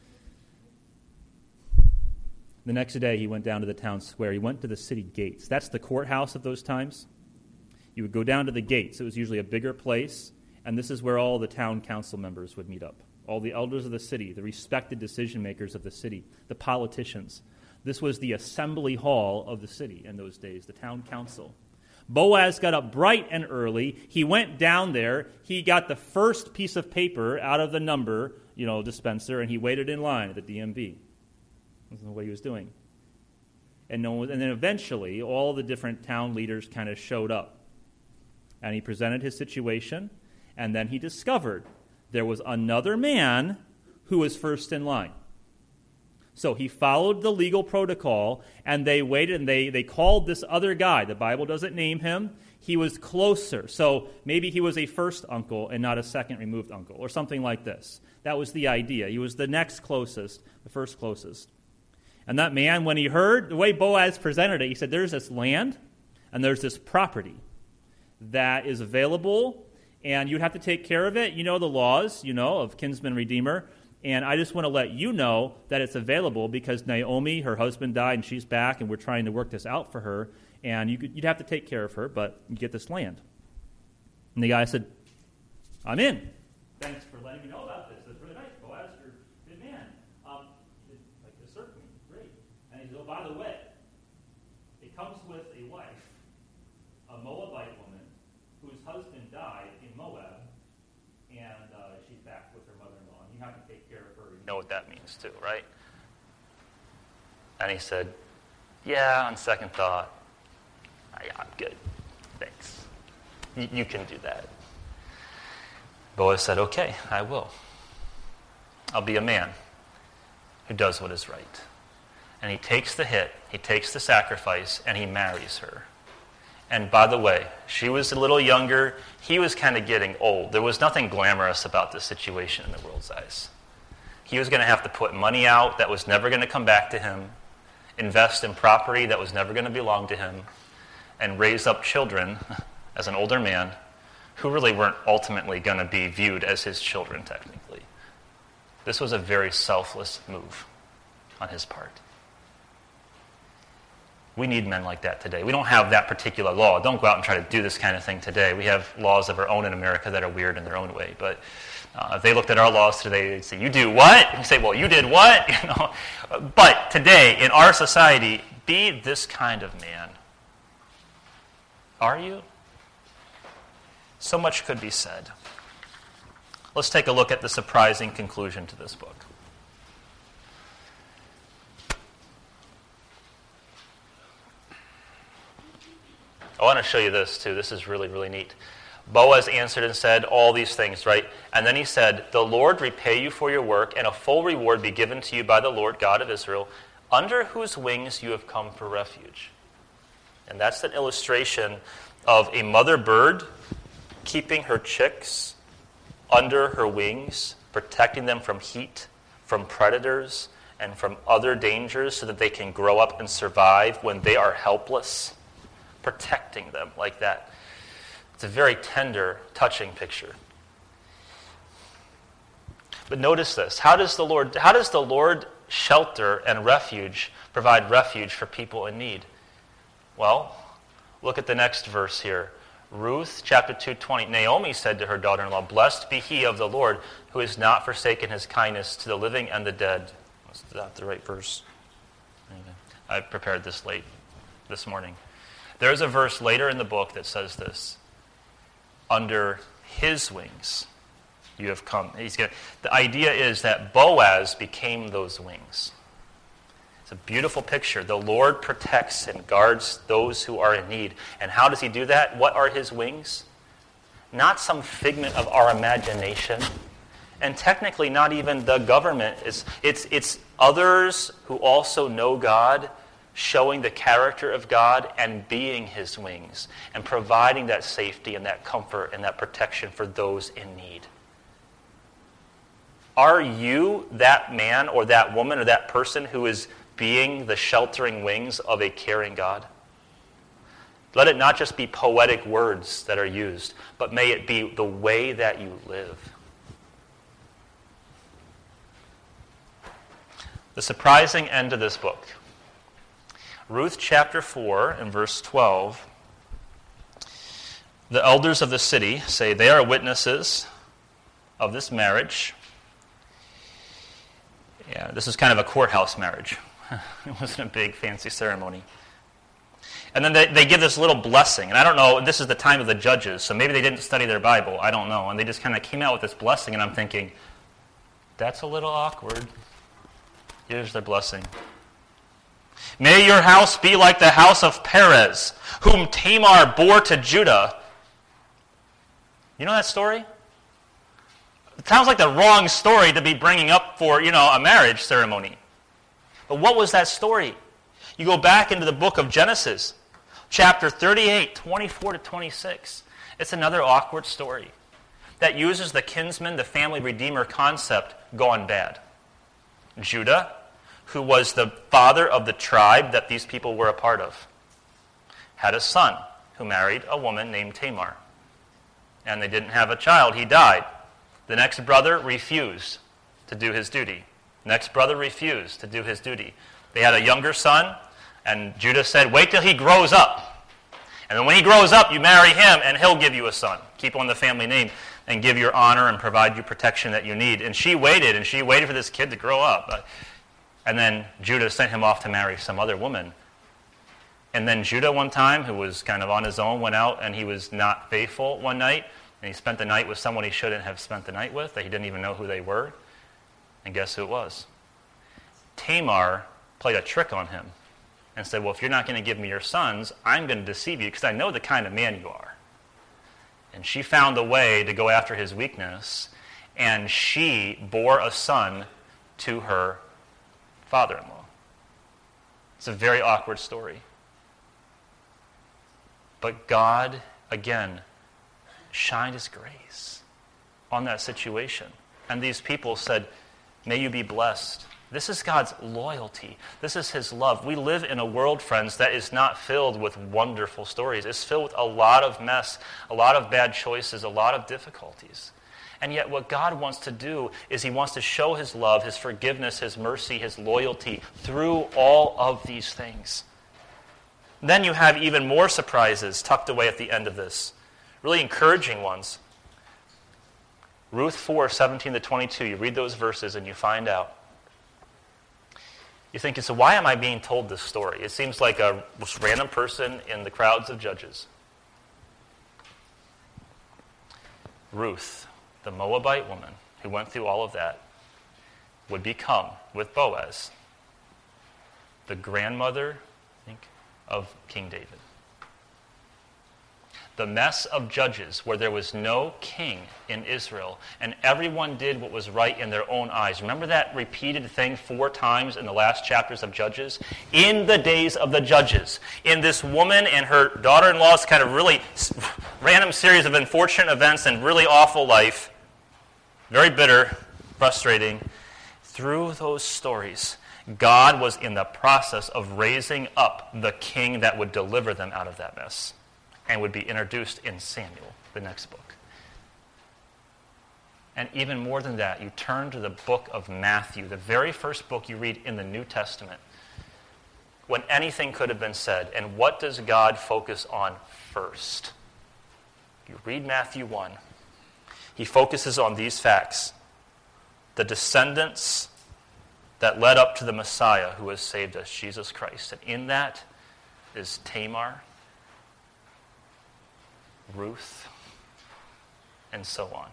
The next day, he went down to the town square. He went to the city gates. That's the courthouse of those times. You would go down to the gates. It was usually a bigger place, and this is where all the town council members would meet up. All the elders of the city, the respected decision makers of the city, the politicians. This was the assembly hall of the city in those days, the town council. Boaz got up bright and early. He went down there. He got the first piece of paper out of the number, dispenser, and he waited in line at the DMV. That's what he was doing. And then eventually, all the different town leaders kind of showed up. And he presented his situation, and then he discovered there was another man who was first in line. So he followed the legal protocol, and they waited, and they called this other guy. The Bible doesn't name him. He was closer. So maybe he was a first uncle and not a second removed uncle, or something like this. That was the idea. He was the next closest, the first closest. And that man, when he heard the way Boaz presented it, he said, there's this land, and there's this property that is available, and you'd have to take care of it. You know the laws, of kinsman redeemer. And I just want to let you know that it's available because Naomi, her husband died, and she's back, and we're trying to work this out for her. And you'd have to take care of her, but you get this land. And the guy said, I'm in. Thanks for letting me know about this. That's really nice. Boaz, you're a good man. Like this certainly, great. And he said, by the way, it comes with a wife, a Moabite woman, whose husband died in Moab, and she's back with her mother-in-law. And you have to take care of her.
You know what that means too, right? And he said, yeah, on second thought, I'm good. Thanks. You can do that. Boaz said, okay, I will. I'll be a man who does what is right. And he takes the hit, he takes the sacrifice, and he marries her. And by the way, she was a little younger. He was kind of getting old. There was nothing glamorous about this situation in the world's eyes. He was going to have to put money out that was never going to come back to him, invest in property that was never going to belong to him, and raise up children as an older man who really weren't ultimately going to be viewed as his children, technically. This was a very selfless move on his part. We need men like that today. We don't have that particular law. Don't go out and try to do this kind of thing today. We have laws of our own in America that are weird in their own way. But if they looked at our laws today, they'd say, you do what? And we say, well, you did what? But today, in our society, be this kind of man. Are you? So much could be said. Let's take a look at the surprising conclusion to this book. I want to show you this too. This is really, really neat. Boaz answered and said all these things, right? And then he said, "The Lord repay you for your work, and a full reward be given to you by the Lord God of Israel, under whose wings you have come for refuge." And that's an illustration of a mother bird keeping her chicks under her wings, protecting them from heat, from predators, and from other dangers so that they can grow up and survive when they are helpless, protecting them like that. It's a very tender, touching picture. But notice this. How does the Lord shelter and provide refuge for people in need? Well, look at the next verse here. Ruth, chapter 2:20. Naomi said to her daughter-in-law, "Blessed be he of the Lord, who has not forsaken his kindness to the living and the dead." Is that the right verse? I prepared this late this morning. There's a verse later in the book that says this. Under his wings you have come. The idea is that Boaz became those wings. It's a beautiful picture. The Lord protects and guards those who are in need. And how does he do that? What are his wings? Not some figment of our imagination. And technically not even the government. It's others who also know God, showing the character of God and being his wings, and providing that safety and that comfort and that protection for those in need. Are you that man or that woman or that person who is being the sheltering wings of a caring God? Let it not just be poetic words that are used, but may it be the way that you live. The surprising end of this book. Ruth chapter 4 and verse 12. The elders of the city say they are witnesses of this marriage. Yeah, this is kind of a courthouse marriage. It wasn't a big fancy ceremony. And then they give this little blessing. And I don't know, this is the time of the judges, so maybe they didn't study their Bible. I don't know. And they just kind of came out with this blessing, and I'm thinking, that's a little awkward. Here's their blessing. "May your house be like the house of Perez, whom Tamar bore to Judah." You know that story? It sounds like the wrong story to be bringing up for, a marriage ceremony. But what was that story? You go back into the book of Genesis, chapter 38, 24 to 26. It's another awkward story that uses the kinsman, the family redeemer concept gone bad. Judah, who was the father of the tribe that these people were a part of, had a son who married a woman named Tamar. And they didn't have a child. He died. The next brother refused to do his duty. Next brother refused to do his duty. They had a younger son, and Judah said, "Wait till he grows up. And then when he grows up, you marry him, and he'll give you a son. Keep on the family name and give your honor and provide you protection that you need." And she waited for this kid to grow up. And then Judah sent him off to marry some other woman. And then Judah one time, who was kind of on his own, went out and he was not faithful one night. And he spent the night with someone he shouldn't have spent the night with, that he didn't even know who they were. And guess who it was? Tamar played a trick on him and said, "Well, if you're not going to give me your sons, I'm going to deceive you because I know the kind of man you are." And she found a way to go after his weakness, and she bore a son to her father-in-law. It's a very awkward story. But God, again, shined his grace on that situation. And these people said, "May you be blessed." This is God's loyalty. This is his love. We live in a world, friends, that is not filled with wonderful stories. It's filled with a lot of mess, a lot of bad choices, a lot of difficulties. And yet what God wants to do is he wants to show his love, his forgiveness, his mercy, his loyalty through all of these things. Then you have even more surprises tucked away at the end of this. Really encouraging ones. Ruth 4, 17 to 22. You read those verses and you find out. You think, so why am I being told this story? It seems like a random person in the crowds of judges. Ruth, the Moabite woman who went through all of that, would become, with Boaz, the grandmother, I think, of King David. The mess of Judges, where there was no king in Israel, and everyone did what was right in their own eyes. Remember that repeated thing 4 times in the last chapters of Judges? In the days of the Judges, in this woman and her daughter-in-law's kind of really random series of unfortunate events and really awful life, very bitter, frustrating, through those stories, God was in the process of raising up the king that would deliver them out of that mess, and would be introduced in Samuel, the next book. And even more than that, you turn to the book of Matthew, the very first book you read in the New Testament, when anything could have been said. And what does God focus on first? You read Matthew 1. He focuses on these facts. The descendants that led up to the Messiah who has saved us, Jesus Christ. And in that is Tamar, Ruth, and so on.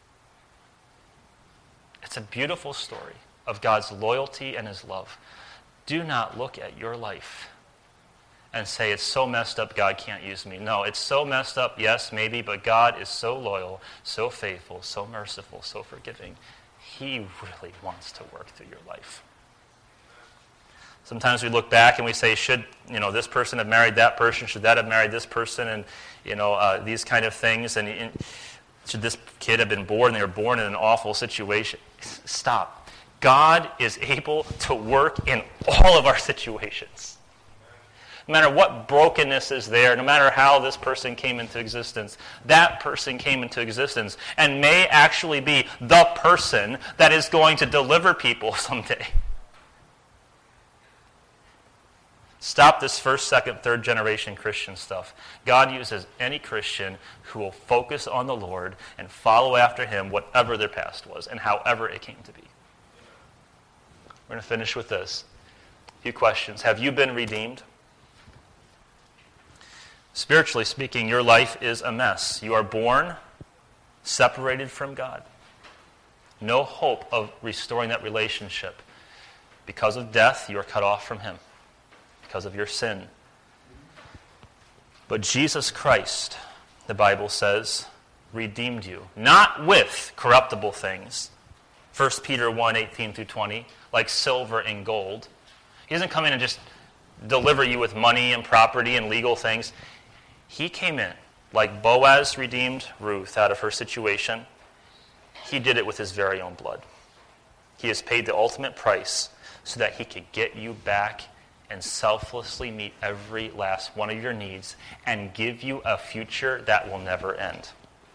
It's a beautiful story of God's loyalty and his love. Do not look at your life and say, it's so messed up, God can't use me. No, it's so messed up, yes, maybe, but God is so loyal, so faithful, so merciful, so forgiving. He really wants to work through your life. Sometimes we look back and we say, should this person have married that person? Should that have married this person? And these kind of things. And should this kid have been born? They were born in an awful situation. Stop. God is able to work in all of our situations. No matter what brokenness is there, no matter how this person came into existence, that person came into existence and may actually be the person that is going to deliver people someday. Stop this first, second, third generation Christian stuff. God uses any Christian who will focus on the Lord and follow after him, whatever their past was and however it came to be. We're going to finish with this. A few questions. Have you been redeemed? Spiritually speaking, your life is a mess. You are born separated from God. No hope of restoring that relationship. Because of death, you are cut off from him. Because of your sin. But Jesus Christ, the Bible says, redeemed you. Not with corruptible things. 1 Peter 1, 18 through 20, like silver and gold. He doesn't come in and just deliver you with money and property and legal things. He came in, like Boaz redeemed Ruth out of her situation. He did it with his very own blood. He has paid the ultimate price so that he could get you back and selflessly meet every last one of your needs and give you a future that will never end.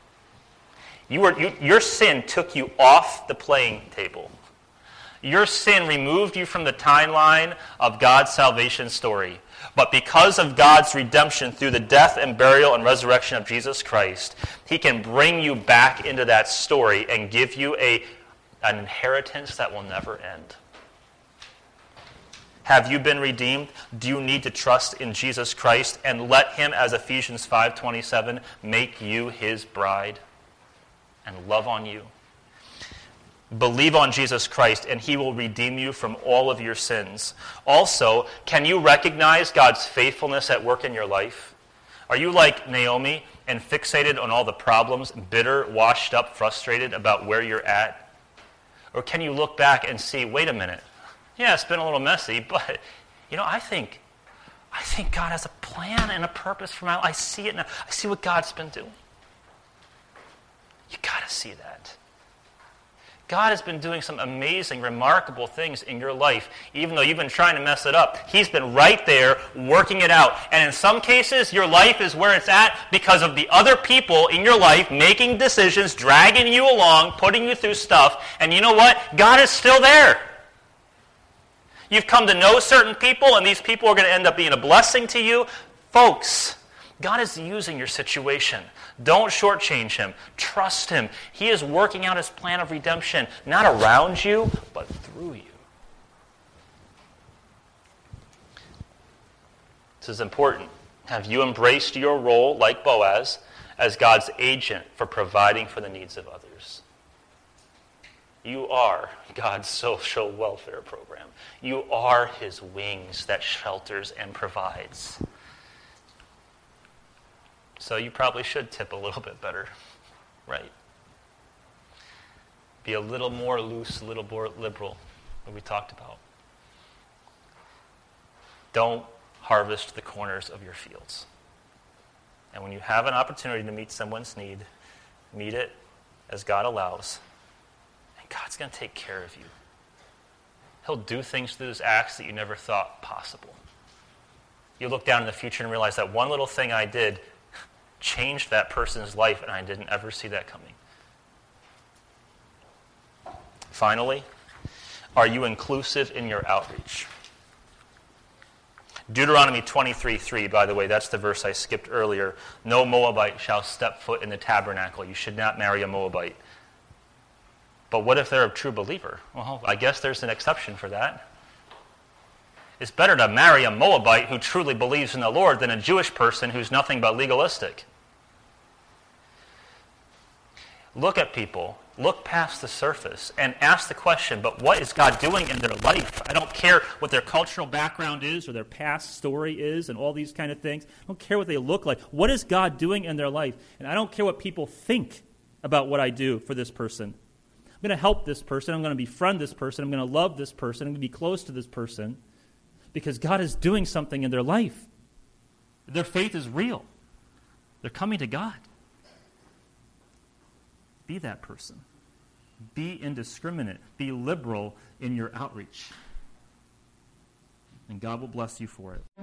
Your sin took you off the playing table. Your sin removed you from the timeline of God's salvation story. But because of God's redemption through the death and burial and resurrection of Jesus Christ, he can bring you back into that story and give you an inheritance that will never end. Have you been redeemed? Do you need to trust in Jesus Christ and let him, as Ephesians 5:27, make you his bride and love on you? Believe on Jesus Christ and he will redeem you from all of your sins. Also, can you recognize God's faithfulness at work in your life? Are you like Naomi and fixated on all the problems, bitter, washed up, frustrated about where you're at? Or can you look back and see, wait a minute, yeah, it's been a little messy, but, I think God has a plan and a purpose for my life. I see it now. I see what God's been doing. You got to see that. God has been doing some amazing, remarkable things in your life, even though you've been trying to mess it up. He's been right there working it out. And in some cases, your life is where it's at because of the other people in your life making decisions, dragging you along, putting you through stuff. And you know what? God is still there. You've come to know certain people, and these people are going to end up being a blessing to you. Folks, God is using your situation. Don't shortchange him. Trust him. He is working out his plan of redemption, not around you, but through you. This is important. Have you embraced your role, like Boaz, as God's agent for providing for the needs of others? You are God's social welfare program. You are his wings that shelters and provides. So you probably should tip a little bit better, right? Be a little more loose, a little more liberal, what we talked about. Don't harvest the corners of your fields. And when you have an opportunity to meet someone's need, meet it as God allows. And God's going to take care of you. He'll do things through those acts that you never thought possible. You look down in the future and realize that one little thing I did changed that person's life, and I didn't ever see that coming. Finally, are you inclusive in your outreach? Deuteronomy 23:3, by the way, that's the verse I skipped earlier. No Moabite shall step foot in the tabernacle. You should not marry a Moabite. But what if they're a true believer? Well, I guess there's an exception for that. It's better to marry a Moabite who truly believes in the Lord than a Jewish person who's nothing but legalistic. Look at people, look past the surface, and ask the question, but what is God doing in their life? I don't care what their cultural background is or their past story is and all these kind of things. I don't care what they look like. What is God doing in their life? And I don't care what people think about what I do for this person. I'm going to help this person. I'm going to befriend this person. I'm going to love this person. I'm going to be close to this person because God is doing something in their life. Their faith is real. They're coming to God. Be that person. Be indiscriminate. Be liberal in your outreach. And God will bless you for it.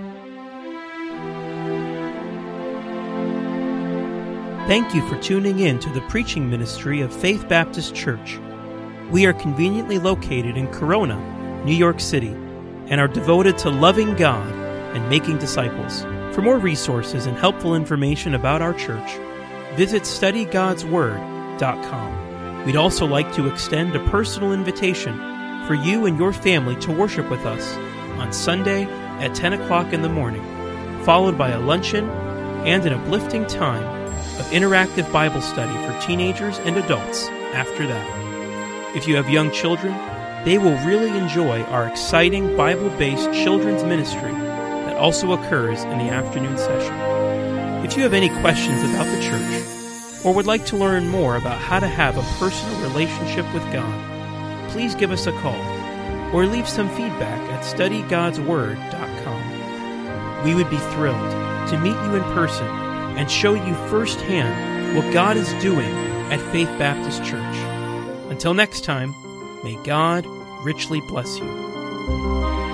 Thank you for tuning in to the preaching ministry of Faith Baptist Church. We are conveniently located in Corona, New York City, and are devoted to loving God and making disciples. For more resources and helpful information about our church, visit studygodsword.com. We'd also like to extend a personal invitation for you and your family to worship with us on Sunday at 10 o'clock in the morning, followed by a luncheon and an uplifting time of interactive Bible study for teenagers and adults after that. If you have young children, they will really enjoy our exciting Bible-based children's ministry that also occurs in the afternoon session. If you have any questions about the church, or would like to learn more about how to have a personal relationship with God, please give us a call or leave some feedback at studygodsword.com. We would be thrilled to meet you in person and show you firsthand what God is doing at Faith Baptist Church. Until next time, may God richly bless you.